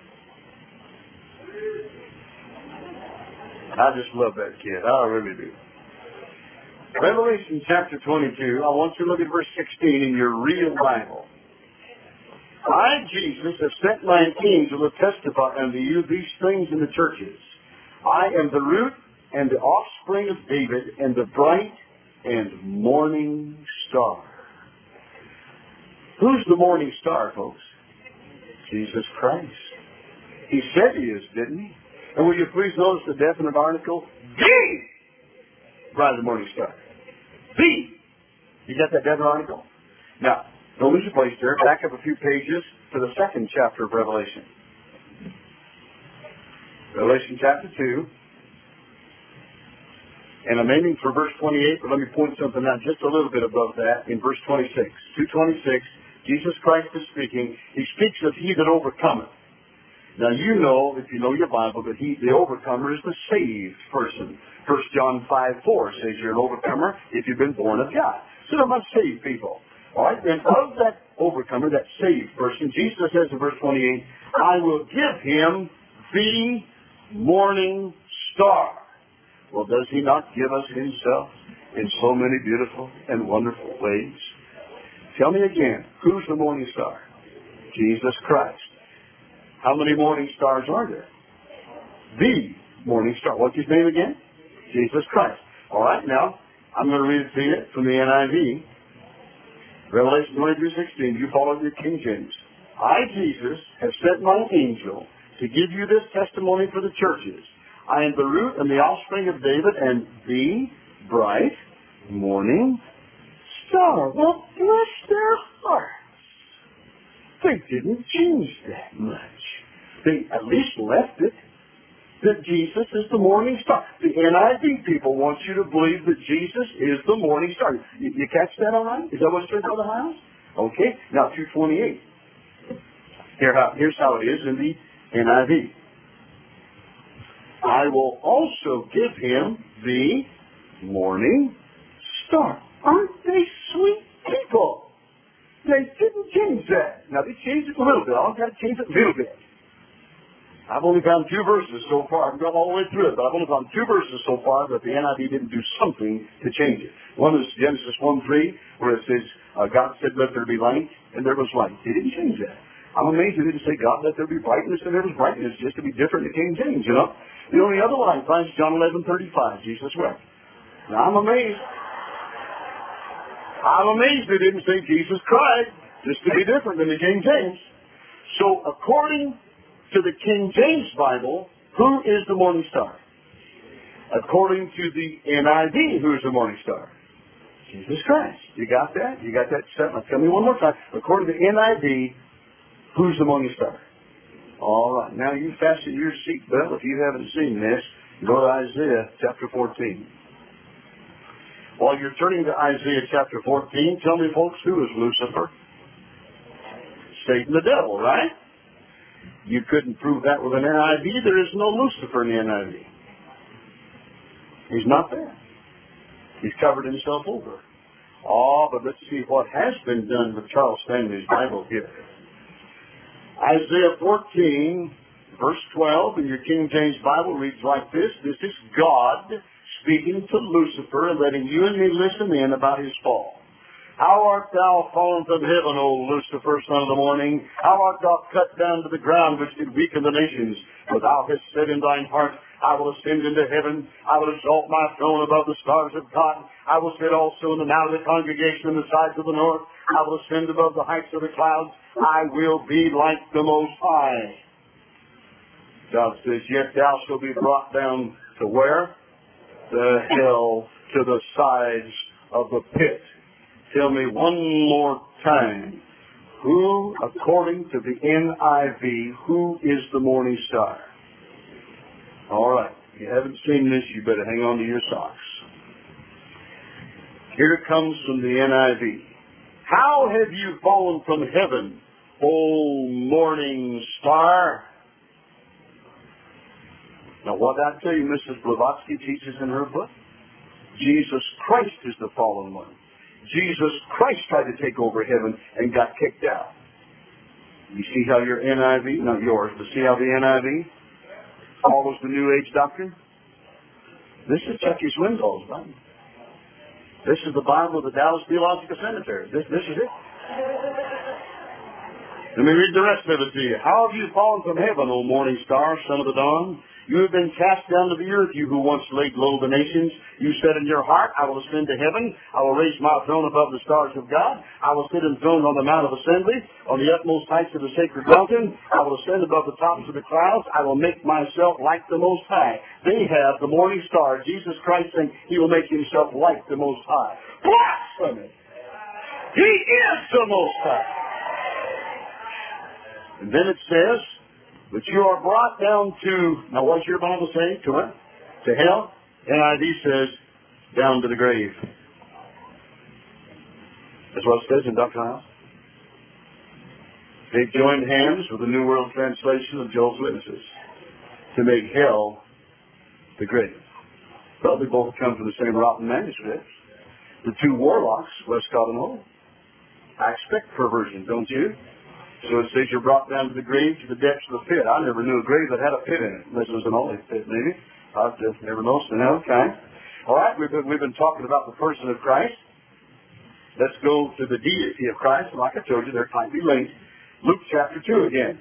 I just love that kid. I really do. Revelation chapter twenty-two. I want you to look at verse sixteen in your real Bible. I, Jesus, have sent my angel to testify unto you these things in the churches. I am the root and the offspring of David and the bright and morning star. Who's the morning star, folks? Jesus Christ. He said he is, didn't he? And will you please notice the definite article? The bright and morning star. The. You got that definite article? Now, don't lose your place there. Back up a few pages to the second chapter of Revelation. Revelation chapter two. And I'm aiming for verse twenty-eight, but let me point something out just a little bit above that in verse twenty-six. two twenty-six, Jesus Christ is speaking. He speaks of he that overcometh. Now you know, if you know your Bible, that he, the overcomer, is the saved person. First John five four says you're an overcomer if you've been born of God. So they're not saved people. All right, and of that overcomer, that saved person, Jesus says in verse twenty-eight, I will give him the morning star. Well, does he not give us himself in so many beautiful and wonderful ways? Tell me again, who's the morning star? Jesus Christ. How many morning stars are there? The morning star. What's his name again? Jesus Christ. All right, now, I'm going to read it to you from the N I V. Revelation twenty-two sixteen, you follow your King James. I, Jesus, have sent my angel to give you this testimony for the churches. I am the root and the offspring of David and the bright morning star. Well, bless their hearts. They didn't change that much. They at least left it that Jesus is the morning star. The N I V people want you to believe that Jesus is the morning star. You, you catch that all right? Is that what it says on the house? Okay. Now, two twenty-eight. Here how, here's how it is in the N I V. I will also give him the morning star. Aren't they sweet people? They didn't change that. Now, they changed it a little bit. I've got to change it a little bit. I've only found two verses so far. I've gone all the way through it, but I've only found two verses so far that the N I V didn't do something to change it. One is Genesis one three, where it says, uh, God said, let there be light, and there was light. He didn't change that. I'm amazed he didn't say, God, let there be brightness, and there was brightness, just to be different in King James, you know. The only other one I find is John eleven thirty-five, Jesus wept. Now, I'm amazed. I'm amazed they didn't say Jesus cried, just to be different than the King James. So, according to the King James Bible, who is the morning star? According to the N I V, who is the morning star? Jesus Christ. You got that? You got that set? Now tell me one more time. According to the N I V, who's the morning star? All right. Now you fasten your seatbelt. If you haven't seen this, go to Isaiah chapter fourteen. While you're turning to Isaiah chapter fourteen, tell me, folks, who is Lucifer? Satan the devil, right? You couldn't prove that with an N I V. There is no Lucifer in the N I V. He's not there. He's covered himself over. Oh, but let's see what has been done with Charles Stanley's Bible here. Isaiah fourteen, verse twelve, in your King James Bible reads like this. This is God speaking to Lucifer and letting you and me listen in about his fall. How art thou fallen from heaven, O Lucifer, son of the morning? How art thou cut down to the ground, which did weaken the nations? For thou hast said in thine heart, I will ascend into heaven. I will exalt my throne above the stars of God. I will sit also in the mount of the congregation in the sides of the north. I will ascend above the heights of the clouds. I will be like the Most High. God says, yet thou shalt be brought down to where? The hell, to the sides of the pit. Tell me one more time. Who, according to the N I V, who is the morning star? All right. If you haven't seen this, you better hang on to your socks. Here it comes from the N I V. How have you fallen from heaven, O morning star? Now, what did I tell you Missus Blavatsky teaches in her book? Jesus Christ is the fallen one. Jesus Christ tried to take over heaven and got kicked out. You see how your N I V, not yours, but see how the N I V follows the New Age doctrine? This is Chucky Swindoll's Bible. This is the Bible of the Dallas Theological Seminary. This, this is it. Let me read the rest of it to you. How have you fallen from heaven, O morning star, son of the dawn? You have been cast down to the earth, you who once laid low the nations. You said in your heart, I will ascend to heaven. I will raise my throne above the stars of God. I will sit enthroned on the mount of assembly, on the utmost heights of the sacred mountain. I will ascend above the tops of the clouds. I will make myself like the Most High. They have the morning star, Jesus Christ, saying he will make himself like the Most High. Blasphemy! He is the Most High. And then it says, but you are brought down to, now what's your Bible say? To what? To hell? N I V says, down to the grave. That's what it says in Doctor House. They've joined hands with the New World Translation of Joel's Witnesses to make hell the grave. Well, they both come from the same rotten manuscripts. The two warlocks, Westcott and Hall. I expect perversion, don't you? So it says you're brought down to the grave, to the depths of the pit. I never knew a grave that had a pit in it, unless it was an olive pit, maybe. I've just never noticed it. Okay. All right, we've been, we've been talking about the person of Christ. Let's go to the deity of Christ. And like I told you, they're tightly linked. Luke chapter two again.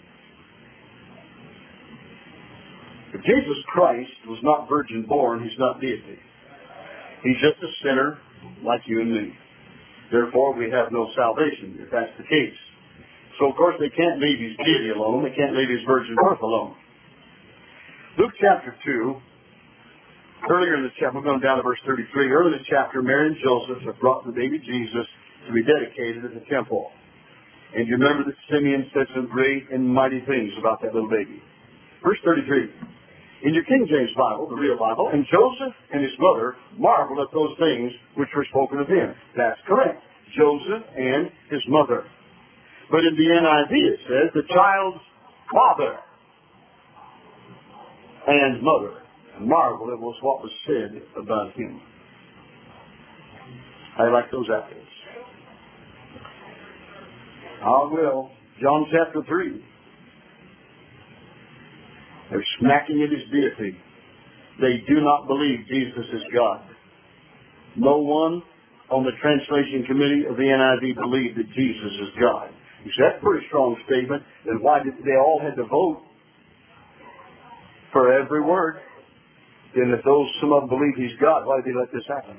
If Jesus Christ was not virgin born, he's not deity. He's just a sinner like you and me. Therefore, we have no salvation, if that's the case. So, of course, they can't leave his deity alone. They can't leave his virgin birth alone. Luke chapter two, earlier in the chapter, we're going down to verse thirty-three. Earlier in the chapter, Mary and Joseph have brought the baby Jesus to be dedicated at the temple. And you remember that Simeon said some great and mighty things about that little baby. Verse thirty-three. In your King James Bible, the real Bible, and Joseph and his mother marveled at those things which were spoken of him. That's correct. Joseph and his mother. But in the N I V it says the child's father and mother marveled at what was said about him. I like those apples. I will. John chapter three. They're smacking at his deity. They do not believe Jesus is God. No one on the translation committee of the N I V believed that Jesus is God. You see, that's a pretty strong statement. Then why did they all had to vote for every word? Then if those, some of them believe he's God, why did they let this happen?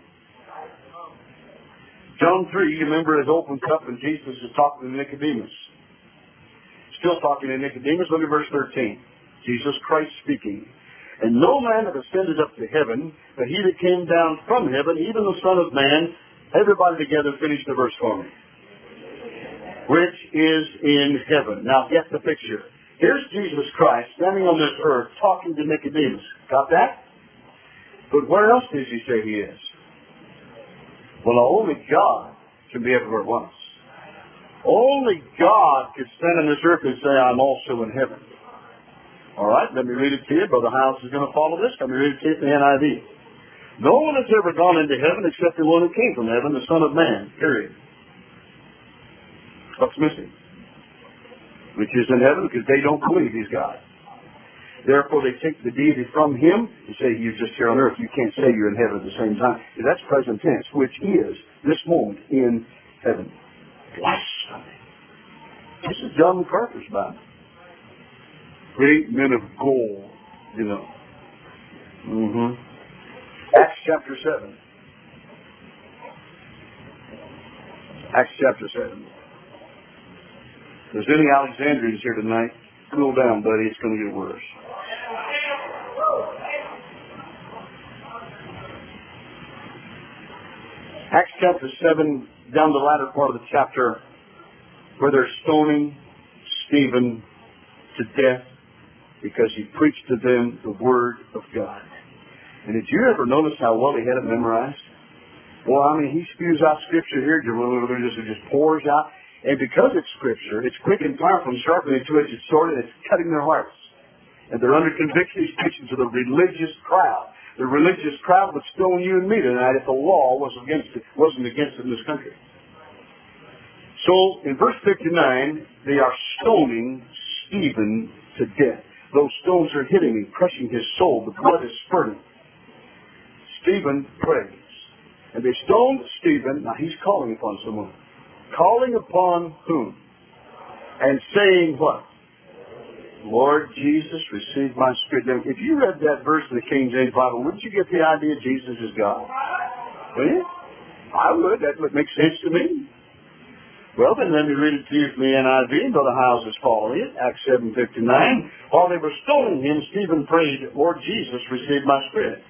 John three, you remember, is opened up and Jesus is talking to Nicodemus. Still talking to Nicodemus. Look at verse thirteen. Jesus Christ speaking. And no man hath ascended up to heaven, but he that came down from heaven, even the Son of Man. Everybody together finish the verse for me. Which is in heaven. Now get the picture. Here's Jesus Christ standing on this earth talking to Nicodemus. Got that? But where else does he say he is? Well, only God can be everywhere at once. Only God could stand on this earth and say, I'm also in heaven. All right, let me read it to you. Brother House is going to follow this. Let me read it to you in the N I V. No one has ever gone into heaven except the one who came from heaven, the Son of Man. Period. What's missing? Which is in heaven, because they don't believe he's God. Therefore, they take the deity from him and say, you're just here on earth. You can't say you're in heaven at the same time. That's present tense, which is this moment in heaven. Blasphemy. This is John MacArthur's Bible. Great men of gold, you know. Mm-hmm. Acts chapter seven. Acts chapter seven. If there's any Alexandrians here tonight, cool down, buddy. It's going to get worse. Acts chapter seven, down the latter part of the chapter, where they're stoning Stephen to death because he preached to them the Word of God. And did you ever notice how well he had it memorized? Well, I mean, he spews out Scripture here, it just pours out. And because it's Scripture, it's quick and powerful and sharp and two-edged sword, and it's cutting their hearts. And they're under conviction. He's preaching to the religious crowd. The religious crowd would stone you and me tonight if the law was against it, wasn't against it in this country. So, in verse fifty-nine, they are stoning Stephen to death. Those stones are hitting him, crushing his soul. The blood is spurting. Stephen prays. And they stoned Stephen. Now, he's calling upon someone. Calling upon whom? And saying what? Lord Jesus, receive my spirit. Now, if you read that verse in the King James Bible, wouldn't you get the idea Jesus is God? Would you? I would. That would make sense to me. Well, then let me read it to you from the N I V. Brother Howes is following it. Acts seven fifty-nine. While they were stoning him, Stephen prayed, Lord Jesus, receive my spirit.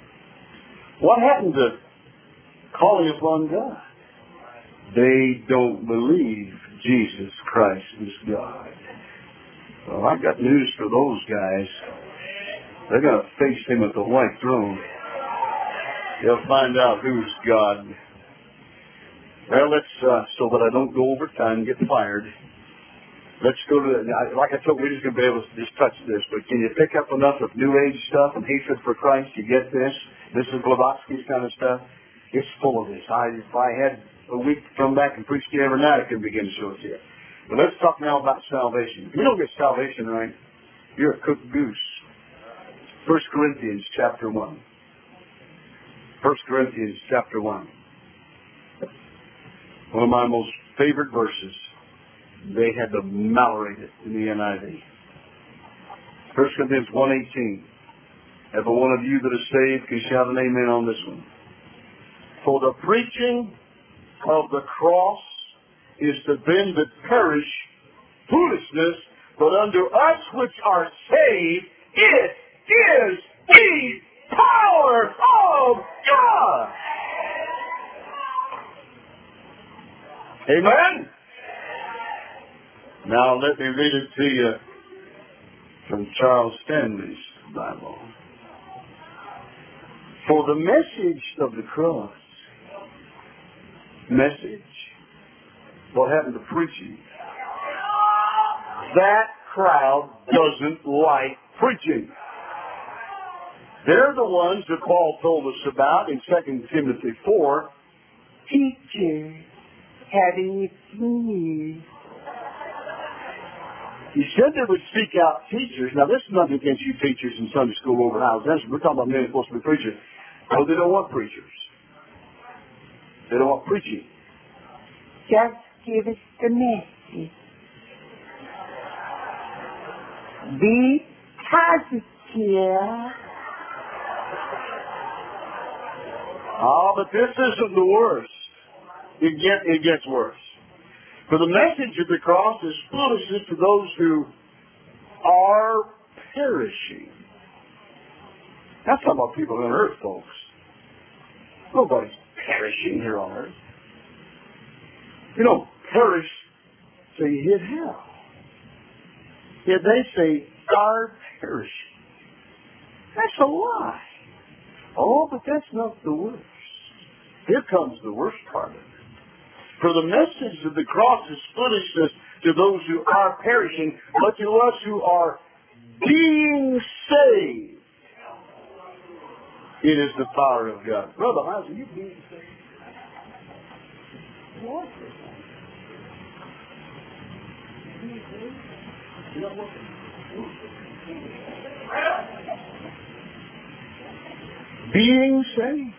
What happened to calling upon God? They don't believe Jesus Christ is God. Well, I've got news for those guys. They're going to face him at the white throne. They'll find out who's God. Well, let's, uh, so that I don't go over time and get fired, let's go to, the, like I told you, we're just going to be able to just touch this, but can you pick up enough of New Age stuff and hatred for Christ? You get this? This is Blavatsky's kind of stuff. It's full of this. I, if I had a week to come back and preach to you every night, I could begin to show it to you. But let's talk now about salvation. If you don't get salvation right, you're a cooked goose. First Corinthians chapter one. First Corinthians chapter one. One of my most favorite verses. They had to malorate it in the N I V. First Corinthians one eighteen. Every one of you that is saved can shout an amen on this one. For the preaching of the cross is to them that perish foolishness, but unto us which are saved, it is the power of God. Amen? Now let me read it to you from Charles Stanley's Bible. For the message of the cross, message, what happened to preaching? That crowd doesn't like preaching. They're the ones that Paul told us about in Second Timothy four. Teacher, having its need. He said they would seek out teachers. Now, this is nothing against you teachers in Sunday school over house. We're talking about men supposed to be preachers. No, they don't want preachers. They don't want preaching. Just give us the message. Be positive. Oh, but this isn't the worst. It, get, it gets worse. For the message of the cross is foolishness to those who are perishing. That's talking about people on earth, folks. Nobody's perishing here on earth. You don't perish so you hit hell. Yet they say, are perishing. That's a lie. Oh, but that's not the worst. Here comes the worst part of it. For the message of the cross is foolishness to those who are perishing, but to us who are being saved, it is the power of God. Brother, how's you being saved? What? Being saved.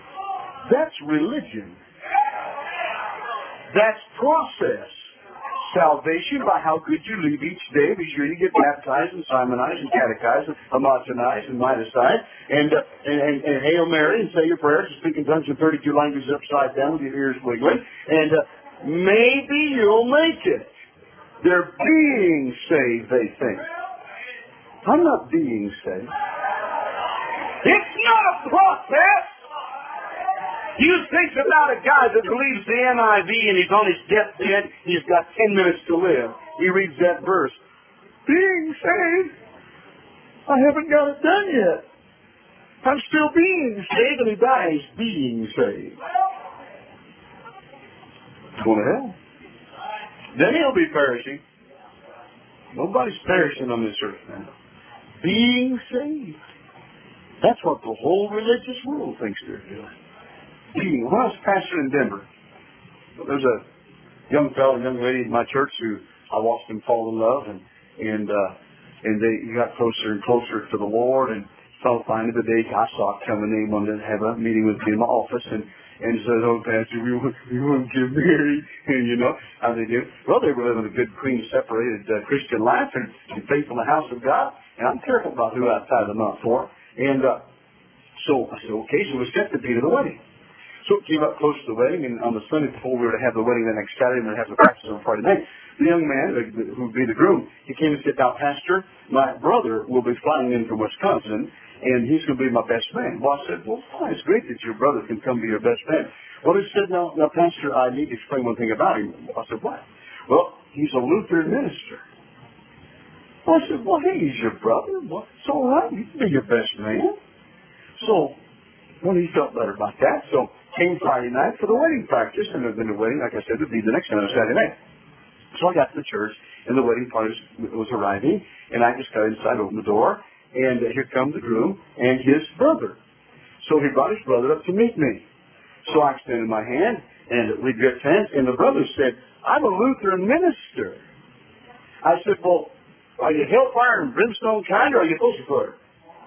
That's religion. That's process. salvation by how good you live each day. Be sure you get baptized and Simonized and catechized and homogenized and miticized and, uh, and, and, and Hail Mary and say your prayers and speak in tongues in thirty-two languages upside down with your ears wiggling. And uh, maybe you'll make it. They're being saved, they think. I'm not being saved. It's not a process. You think about a guy that believes the N I V and he's on his deathbed. He's got ten minutes to live. He reads that verse. Being saved? I haven't got it done yet. I'm still being saved, and he dies being saved. Going to hell. Then he'll be perishing. Nobody's perishing on this earth now. Being saved. That's what the whole religious world thinks they're doing. Being. When I was pastor in Denver, there's a young fellow and young lady in my church who I watched them fall in love, and and uh, and they got closer and closer to the Lord, and so finally the day I saw it coming, they wanted to have a meeting with me in my office, and and said, "Oh, Pastor, we want we want to get married," and you know how they do. Well, they were living a good, clean, separated uh, Christian life and, and faith in the house of God, and I'm careful about who I tie them up for. And uh, so I said, "Okay," so we set the date of the wedding. So it came up close to the wedding, and on the Sunday before we were to have the wedding the next Saturday, and we were to have the practice on Friday night, the young man, who would be the groom, he came and said, "Now, Pastor, my brother will be flying in from Wisconsin, and he's going to be my best man." Well, I said, "Well, fine, it's great that your brother can come be your best man." Well, he said, now, now, Pastor, I need to explain one thing about him." I said, "What?" "Well, he's a Lutheran minister." Well, I said, "Well, hey, he's your brother. Well, it's all right. You can be your best man." So, well, he felt better about that. So, came Friday night for the wedding practice, and then the wedding, like I said, would be the next night on Saturday night. So I got to the church, and the wedding party was, was arriving, and I just got inside, opened the door, and uh, here comes the groom and his brother. So he brought his brother up to meet me. So I extended my hand, and we gripped hands, and the brother said, "I'm a Lutheran minister." I said, "Well, are you hellfire and brimstone kind, or are you pussyfooter?"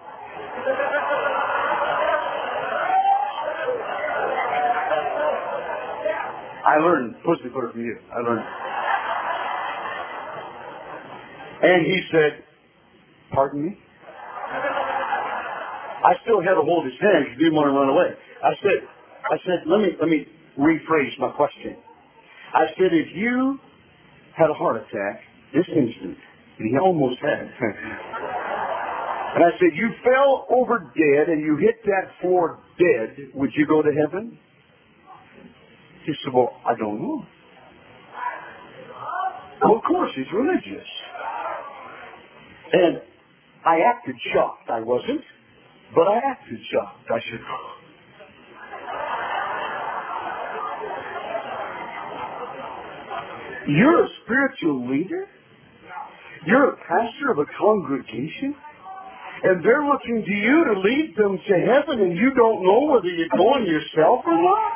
I learned pussyfooter from you. I learned. And he said, "Pardon me?" I still had to hold his hand because he didn't want to run away. I said, I said, let me let me rephrase my question. I said, if you had a heart attack this instant, and he almost had, and I said, you fell over dead and you hit that floor dead, would you go to heaven? He said, "Well, I don't know." Well, of course, he's religious. And I acted shocked. I wasn't, but I acted shocked. I said, "You're a spiritual leader? You're a pastor of a congregation? And they're looking to you to lead them to heaven, and you don't know whether you're going yourself or not?"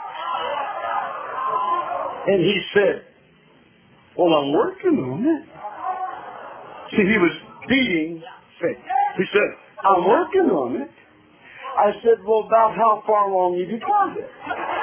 And he said, "Well, I'm working on it." See, he was being saved. He said, "I'm working on it." I said, "Well, about how far along have you got it?"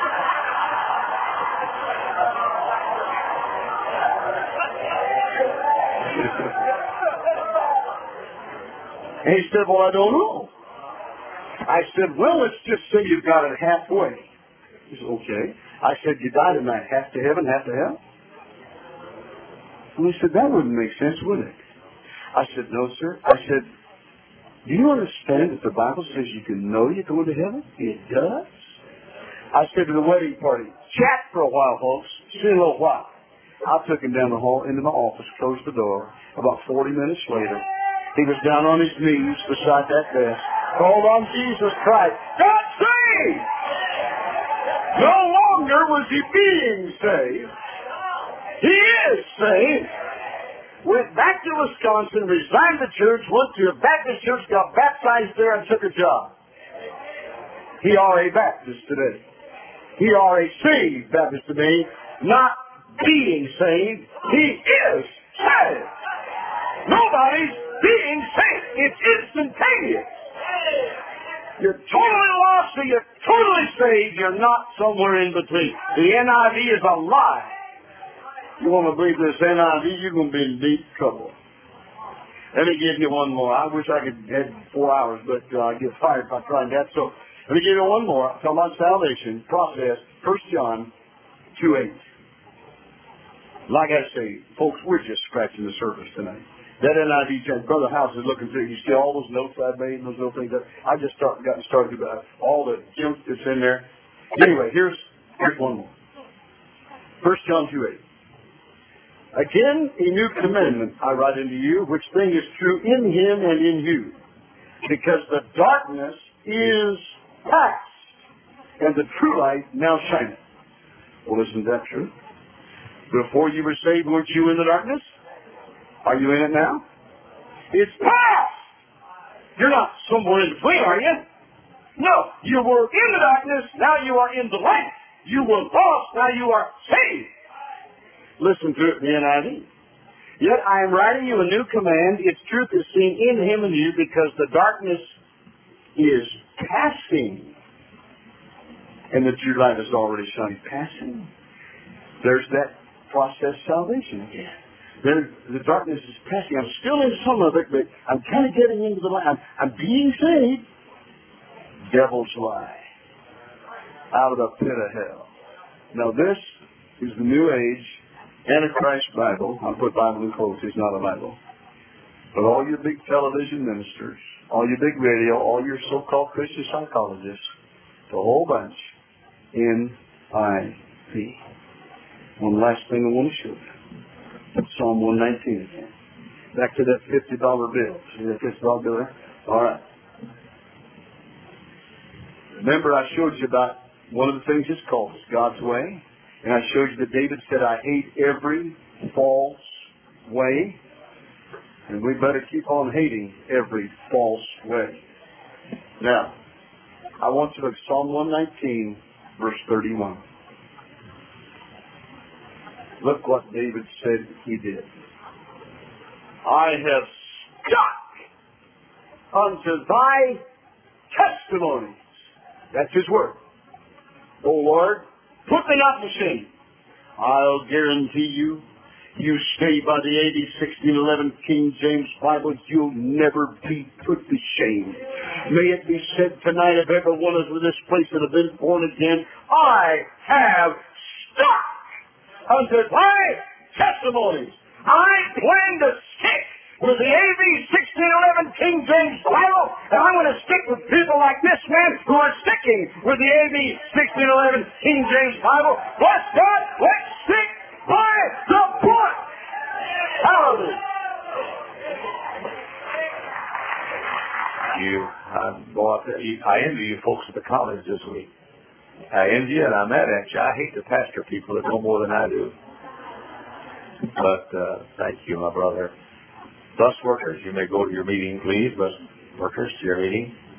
And he said, "Well, I don't know." I said, "Well, let's just say you've got it halfway." He said, "Okay." I said, "You died in that, half to heaven, half to hell?" And he said, "That wouldn't make sense, would it?" I said, "No, sir." I said, "Do you understand that the Bible says you can know you're going to heaven?" It does. I said to the wedding party, "Chat for a while, folks. See you in a little while." I took him down the hall into my office, closed the door. About forty minutes later, he was down on his knees beside that desk, called on Jesus Christ. God saved! No longer was he being saved. He is saved. Went back to Wisconsin, resigned the church, went to a Baptist church, got baptized there, and took a job. He are a Baptist today. He are a saved Baptist today, not being saved. He is saved. Nobody's being saved. It's instantaneous. You're totally lost or you're totally saved. You're not somewhere in between. The N I V is a lie. You want to believe this N I V, you're going to be in deep trouble. Let me give you one more. I wish I could have four hours, but uh, I get fired by trying that. So let me give you one more. I'm talking about salvation process. First John two eight. Like I say, folks, we're just scratching the surface tonight. That N I V chant, Brother House is looking through. You see all those notes I've made and those little things. That I just start, gotten started about all the junk that's in there. Anyway, here's here's one more. First John two eight. Again, a new commandment I write unto you, which thing is true in him and in you, because the darkness is past, and the true light now shineth. Well, isn't that true? Before you were saved, weren't you in the darkness? Are you in it now? It's past! You're not somewhere in between, are you? No, you were in the darkness, now you are in the light. You were lost, now you are saved. Listen to it in the N I V. Yet I am writing you a new command. Its truth is seen in him and you, because the darkness is passing, and the true light is already shining. Passing. There's that process salvation again. There, the darkness is passing. I'm still in some of it, but I'm kind of getting into the light. I'm, I'm being saved. Devil's lie. Out of the pit of hell. Now this is the New Age Antichrist Bible. I'll put Bible in quotes. It's not a Bible. But all your big television ministers, all your big radio, all your so-called Christian psychologists, the whole bunch, N I V. One last thing I want to show you. Psalm one nineteen again. Back to that fifty dollar bill. See that fifty dollar bill there? All right. Remember I showed you about one of the things it's called is God's way. And I showed you that David said, I hate every false way. And we better keep on hating every false way. Now, I want you to look at Psalm one nineteen, verse thirty-one. Look what David said he did. I have stuck unto thy testimonies. That's his word. O Lord, put me not to shame. I'll guarantee you, you stay by the A D sixteen eleven King James Bible, you'll never be put to shame. May it be said tonight of every one of this place that have been born again, I have stuck unto thy testimonies. I plan to stick with the A D sixteen eleven King James Bible, and I'm going to stick with people like this man who are sticking with the A D sixteen eleven King James Bible. Bless God, let's stick by the book. Hallelujah. You, I'm, boy, I envy you folks at the college this week. I envy you and I'm mad at you. I hate to pastor people that know more than I do. But uh, thank you, my brother. Bus workers, you may go to your meeting, please. Bus workers, to your meeting.